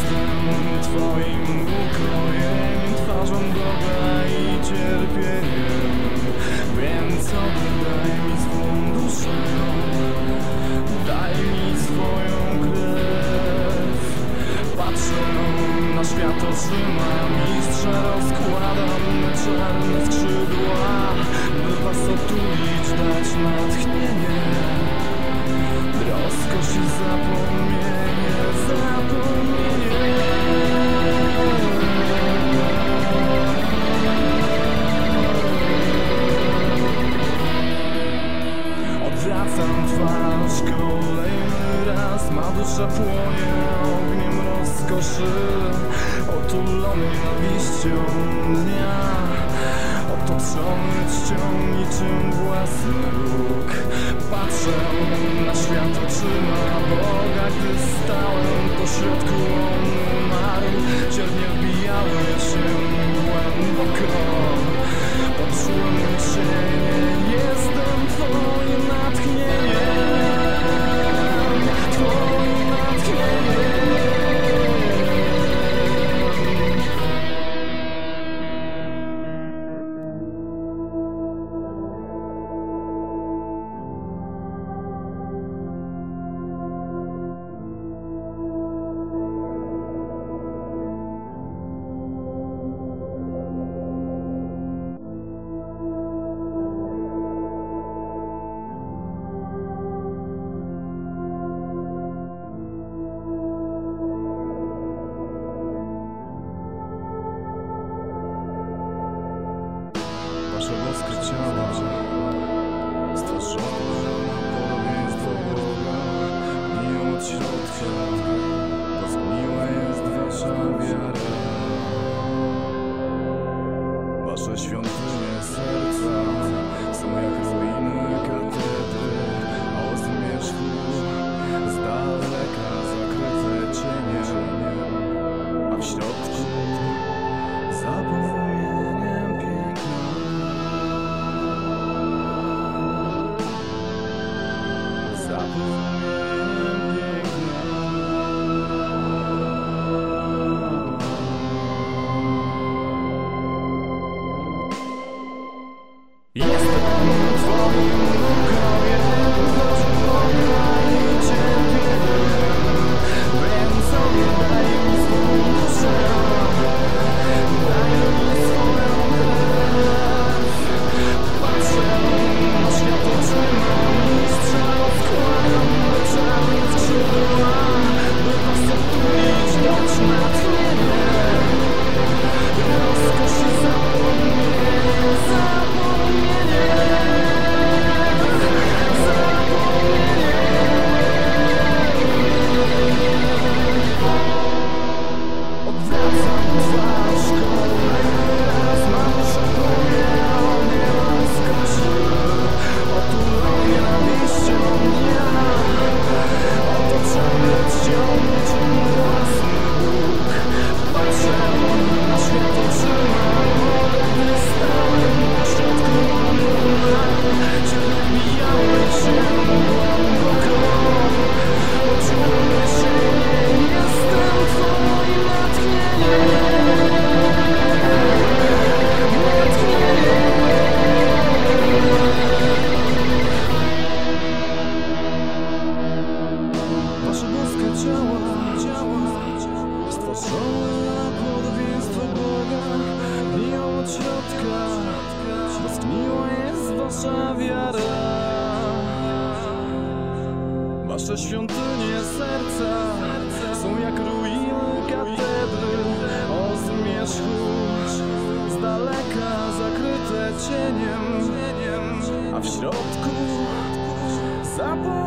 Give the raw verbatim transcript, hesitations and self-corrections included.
Jestem Twoim ukrojem, twarzą Boga i cierpieniem. Więc oddaj mi swą duszę, daj mi swoją krew. Patrzę na świat oczyma mistrza, rozkładam me czarne skrzydła, by was otulić, dać natchnienie, rozkosz i zapomnienie, zapomnienie. Odwracam twarz kolejny raz, ma dusza płonie ogniem rozkoszy, otulony nienawiścią dnia, otoczony czcią niczym własny róg. Patrzę na świat oczyma Boga, gdy stałem pośrodku, on umarł. Ciernie wbijały się głęboko, poczułem cienie. Jestem Twoim natchnieniem, Twoim natchnieniem. Wasze boskie ciała stworzone na podobieństwo Boga gniją od środka, bo zgniła jest wasza wiara. Wasze świątynie serca są jak ruiny katedry o zmierzchu, z daleka zakryte cieniem, a w środku zapomnieniem piękna. Jestem Twoim ukrojem, twarzą Boga i cierpieniem. Więc oddaj mi swą duszę, daj mi swoją krew. Patrzę na świat oczyma mistrza, rozkładam me czarne skrzydła, by was otulić, dać natchnienie, rozkosz i zapomnienie, zapomnienie, zapomnienie. Odwracam twarz kolejny raz, mam szanowanie ognia rozkoszy, otulony nienawiścią dnia, otoczony czcią niczym własny Bóg. Patrzę na świat oczyma Boga, gdy stałem pośrodku, on umarł. Cienie wbijały się głęboko, poczułem cienie. Jestem Twoim natchnieniem, natchnieniem. Wasze boskie ciała, ciała stworzone na podobieństwo Boga gniją od środka, bo zgniła jest wasza wiara. Wasze świątynie serca są jak ruiny katedry o zmierzchu, z daleka zakryte cieniem, a w środku zapomnienie.